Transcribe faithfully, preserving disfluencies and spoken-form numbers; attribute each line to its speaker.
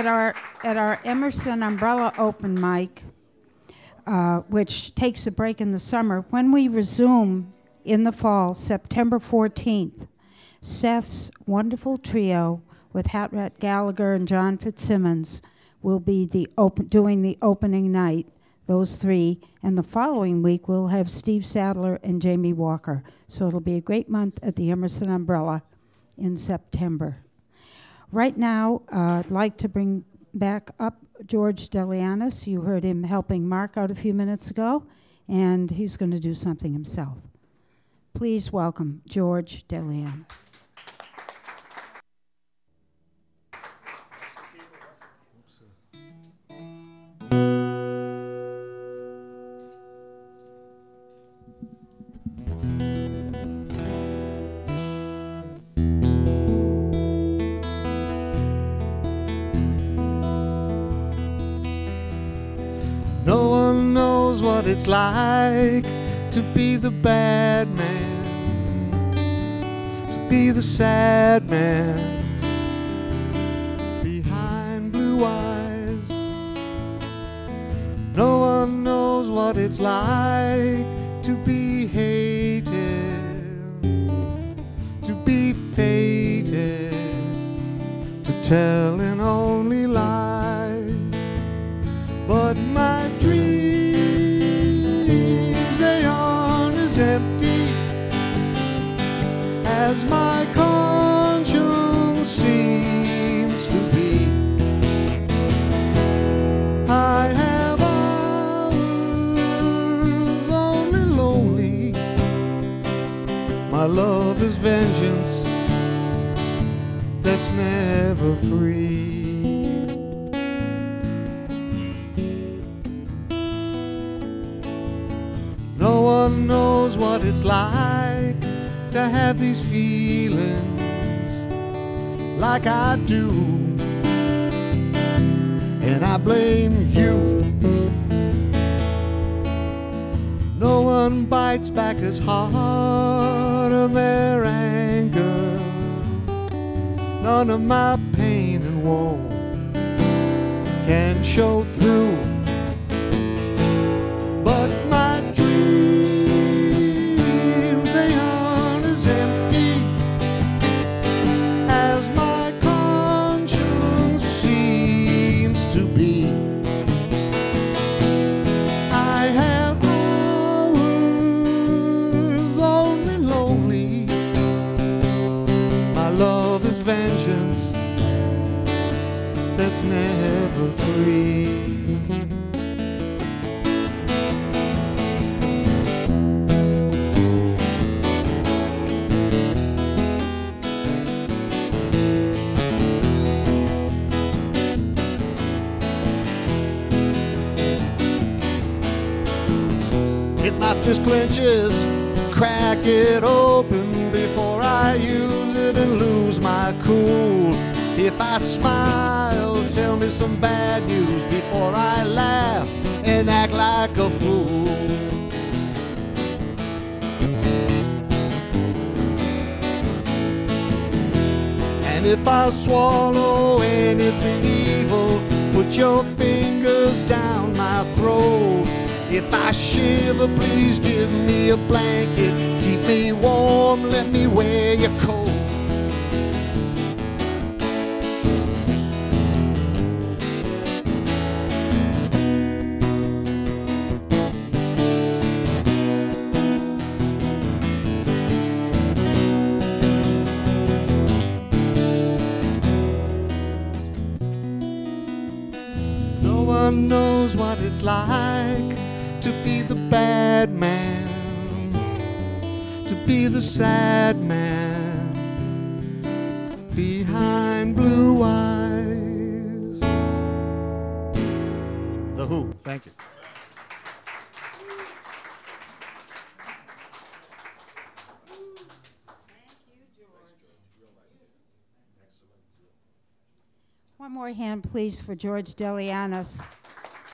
Speaker 1: at our at our Emerson Umbrella open mic, uh, which takes a break in the summer, when we resume in the fall, September fourteenth, Seth's wonderful trio with Hat Rat Gallagher and John Fitzsimmons will be the op- doing the opening night, those three, and the following week we'll have Steve Sadler and Jamie Walker. So it'll be a great month at the Emerson Umbrella in September. Right now, uh, I'd like to bring back up George Delianis. You heard him helping Mark out a few minutes ago, and he's going to do something himself. Please welcome George Delianis.
Speaker 2: No one knows what it's like to be the bad man, to be the sad man behind blue eyes. No one knows what it's like to be hated, to be fated, to tell an only lie. But my dreams, they aren't as empty as my conscience seems to be. I have hours only lonely. My love is vengeance that's never free. No one knows what it's like to have these feelings like I do, and I blame you. No one bites back as hard on their anger. None of my pain and woe can show through. But my dreams, they aren't as empty as my conscience seems to be. I have hours only lonely. My love is vengeance that's never free. If my fist clenches, crack it open before I use it and lose my cool. If I smile, tell me some bad news before I laugh and act like a fool. And if I swallow anything evil, put your fingers down my throat. If I shiver, please give me a blanket. Keep me warm, let me wear your coat. No one knows what it's like to be the bad man, to be the sad man behind blue eyes. The Who, thank you.
Speaker 1: One more hand, please, for George Delianis.